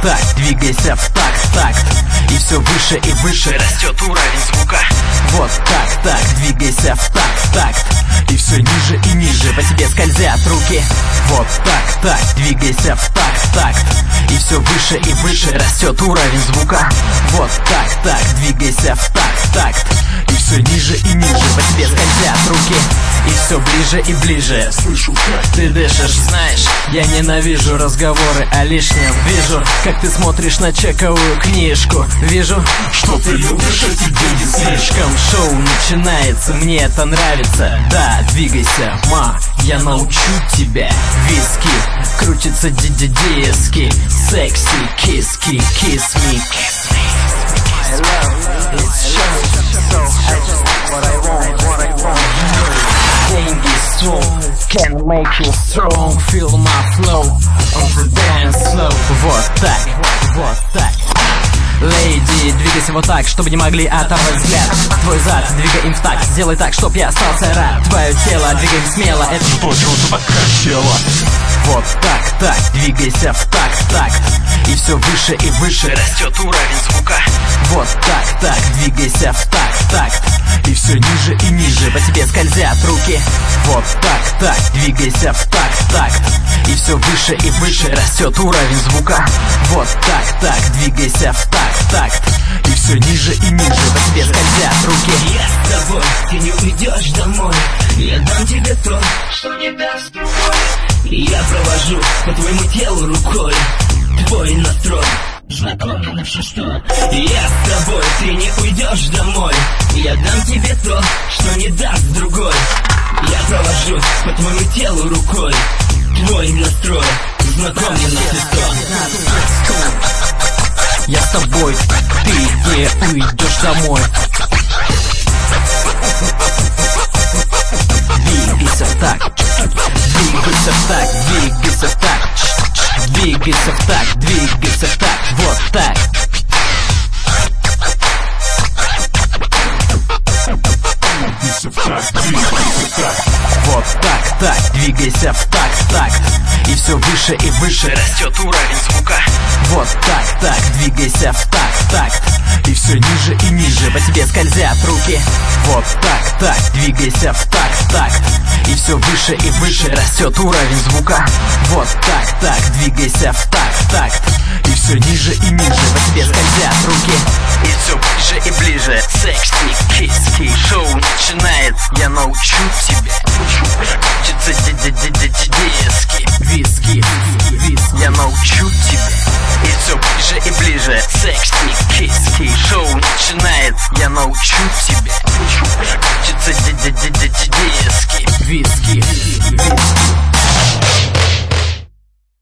так, двигайся в такт. И все выше и выше растет уровень звука. Вот так, двигайся в такт. И все ниже и ниже по тебе скользят руки. Вот так, двигайся в такт. И все выше и выше растет уровень звука. Вот так, двигайся в такт. И все ниже и ниже по тебе скользят руки. И все ближе и ближе. Слышу, как ты дышишь. Знаешь, я ненавижу разговоры о лишнем. Вижу, как ты смотришь на чековую книжку. Вижу, что ты любишь эти деньги слишком. Шоу начинается, мне это нравится. Да, двигайся, я научу тебя. Виски, крутится диски. Секси, киски, kiss me. I love it's show, so I just what I want. Деньги strong can make you strong. Feel my flow on the dance floor. Вот так. Леди, двигайся вот так, чтобы не могли оторвать взгляд. Твой зад, двигай им в такт. Сделай так, чтоб я остался рад. Твое тело, двигай смело. Это же то, чего ты так хотела. Вот так, двигайся в такт. И все выше и выше растет уровень звука. Вот так, двигайся в такт. И все ниже и ниже по тебе скользят руки. Вот так, двигайся в такт. И все выше и выше растет уровень звука. Вот так, двигайся в такт. И все ниже и ниже по тебе скользят руки. Я с тобой, ты не уйдешь домой. Я дам тебе то, что не даст другой. И я провожу по твоему телу рукой. Твой настрой знакомый на все сто. Я с тобой, ты не уйдешь домой. Я дам тебе то, что не даст другой. Я провожу по твоему телу рукой. Твой настрой знакомый на все сто. Я с тобой, ты не уйдешь домой. Двигайся в такт. Двигайся в такт. Двигайся в такт. Двигайся в такт. Двигайся в такт. Вот так. Вот так, двигайся в такт. И все выше и выше растет уровень звука. Вот так, двигайся в такт. И все ниже и ниже по тебе скользят руки. Вот так, двигайся в такт. И все выше и выше растет уровень звука. Вот так, двигайся в такт. И все ниже и ниже по тебе скользят руки. И все ближе и ближе. Секси, киски, шоу начинается. Я научу тебя. Крутится диски. Виски, я научу тебя. И все ближе и ближе. Секси, киски, шоу начинается. Я научу